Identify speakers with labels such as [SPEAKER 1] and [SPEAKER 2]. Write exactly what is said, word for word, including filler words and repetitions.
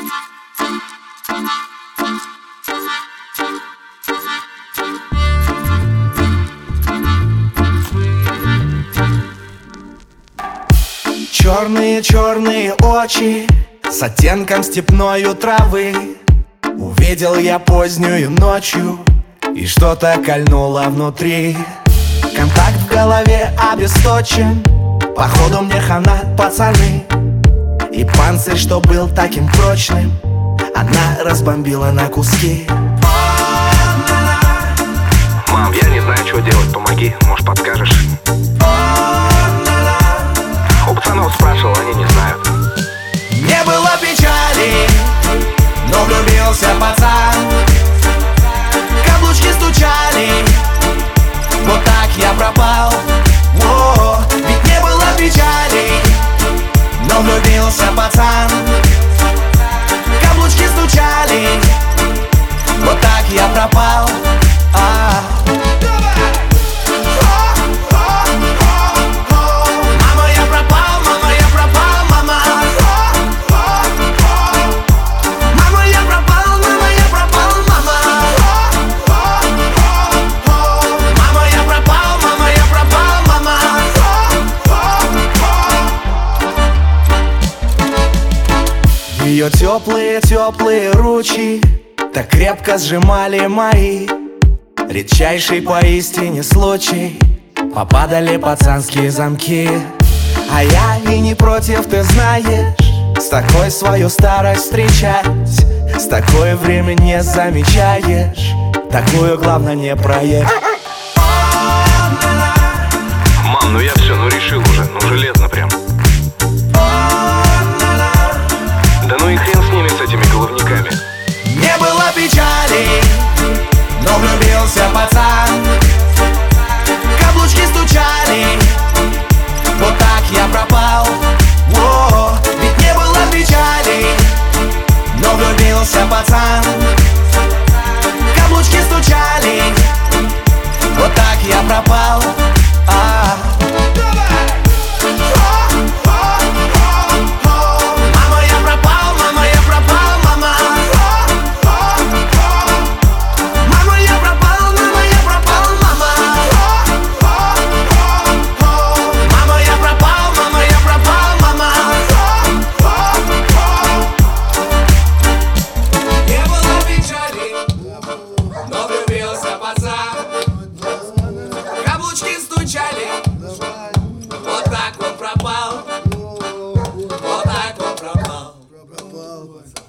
[SPEAKER 1] Черные-черные очи с оттенком степною травы. Увидел я позднюю ночью, и что-то кольнуло внутри. Контакт в голове обесточен, походу мне хана, пацаны. И панцирь, что был таким прочным, она разбомбила на куски.
[SPEAKER 2] Мам, я не знаю, что делать, помоги, может подскажешь. У пацанов спрашивал, они не знают.
[SPEAKER 1] Не было печали, но влюбился пацан. Каблучки стучали, вот так я пропал. О, ведь не было печали, но влюбился пацан. Каблучки стучали, вот так я пропал. А. Ее теплые-теплые ручи так крепко сжимали мои. Редчайший поистине случай, попадали пацанские замки. А я и не против, ты знаешь, с такой свою старость встречать. С такой время не замечаешь, такую главное не проехать.
[SPEAKER 2] Мам, ну я все, ну решил уже, ну железно прям. Да ну и хрен с ними, с этими головниками.
[SPEAKER 1] Не было печали, но влюбился пацан. Каблучки стучали, вот так я пропал. О, ведь не было печали, но влюбился пацан. Каблучки стучали, вот так я пропал. А. Каблучки стучали, вот так он пропал. Вот так он пропал.